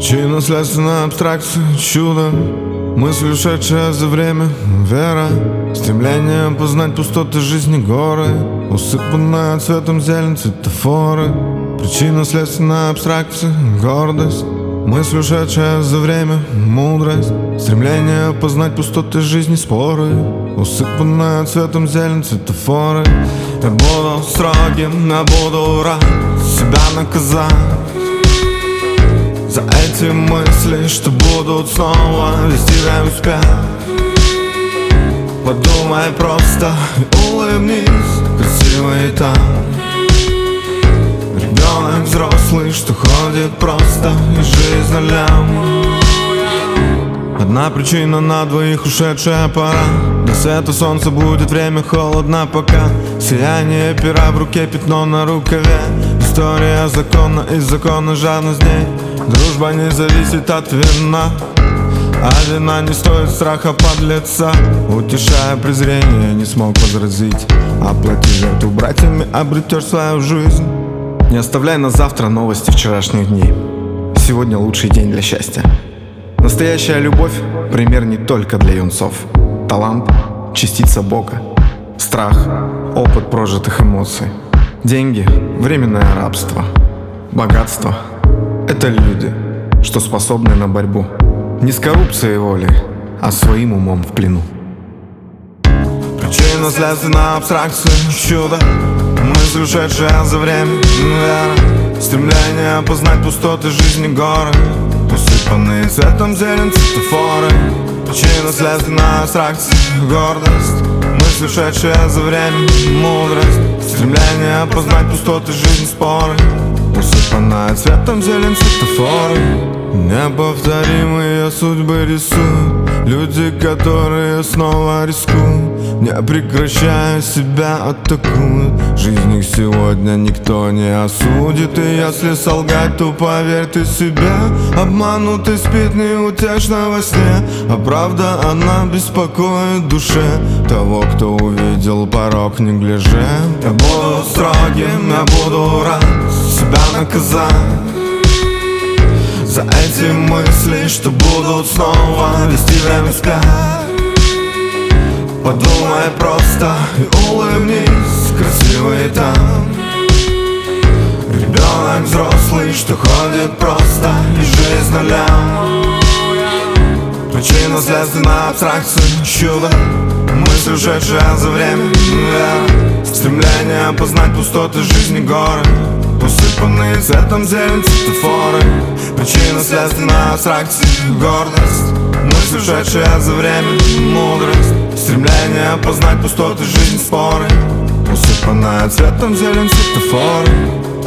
Причина, следственная абстракция, чудо, мысль, ушедшая за время, вера, стремление познать пустоты жизни, горы, усыпанная цветом зелень, цветофоры. Причина, следственная абстракция, гордость, мысль, ушедшая за время, мудрость, стремление познать пустоты жизни, споры, усыпанная цветом зелень, цветофоры. Я буду строгим, я буду рад себя наказать за эти мысли, что будут снова вести время вспять. Подумай просто и улыбнись, красивый там ребенок взрослый, что ходит просто, и жизнь нулям. Одна причина на двоих, ушедшая пора. До света солнца будет время, холодно пока. Сияние пера в руке, пятно на рукаве. История закона, из закона жадность дней. Дружба не зависит от вина, а вина не стоит страха подлеца. Утешая презрение, не смог возразить. Оплати жертву братьями, обретешь свою жизнь. Не оставляй на завтра новости вчерашних дней. Сегодня лучший день для счастья. Настоящая любовь – пример не только для юнцов. Талант – частица Бога. Страх – опыт прожитых эмоций. Деньги – временное рабство. Богатство – это люди, что способны на борьбу. Не с коррупцией волей, а своим умом в плену. Причина, следственная абстракция, чудо, мысль, ушедшая за время, вера, стремление познать пустоты жизни, горы, усыпанные цветом зелень, цветофоры. Причина, следственная абстракция, гордость, мысль, ушедшая за время, мудрость, стремление познать пустоты жизни, споры, усыпанная цветом зелень, цветофоры. Неповторимые судьбы рисуют люди, которые снова рискуют, не прекращая себя атакуют. Жизнь их сегодня никто не осудит, и если солгать, то поверь ты себя. Обманутый спит неутешно во сне, а правда она беспокоит душе того, кто увидел порог неглиже. Я буду строгим, я буду рад себя наказать за эти мысли, что будут снова вести время вспять. Подумай просто и улыбнись, красивый там ребенок взрослый, что ходит просто, и жизнь нулям. Причина, следственная абстракция, чудо, мысль, ушедшая за время, вера, стремление познать пустоты жизни, горы, усыпанные цветом зелень, цветофоры. Причина, следственная абстракция, гордость, мысль, ушедшая за время, мудрость, стремление познать пустоты жизни, споры, усыпанная цветом зелень, цветофоры.